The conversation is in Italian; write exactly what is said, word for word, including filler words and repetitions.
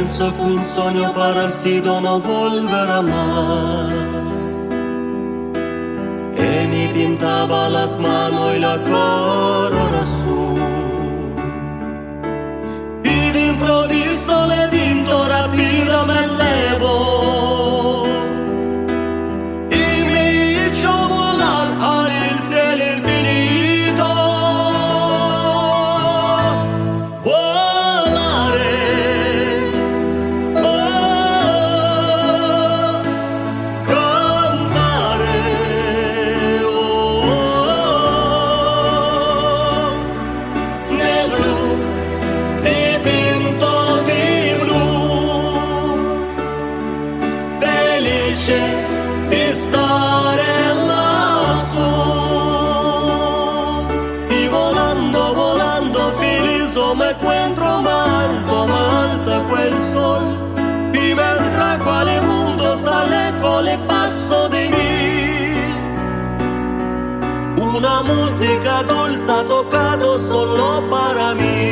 penso que un sueño parecido no volverá más. Y me pintaba las manos y la cara azul. Y de improviso le vinto rápido me elevo. Y me echo a volar al cielo infinito. Volare. Oh, cantare. Oh, nel blu, dipinto di blu, felice di stare lassù. Y volando, volando, feliz me encuentro malto, malto quel sol. Y mentre quale mundo sale con el paso de mí. Una música dulce ha tocado solo para mí.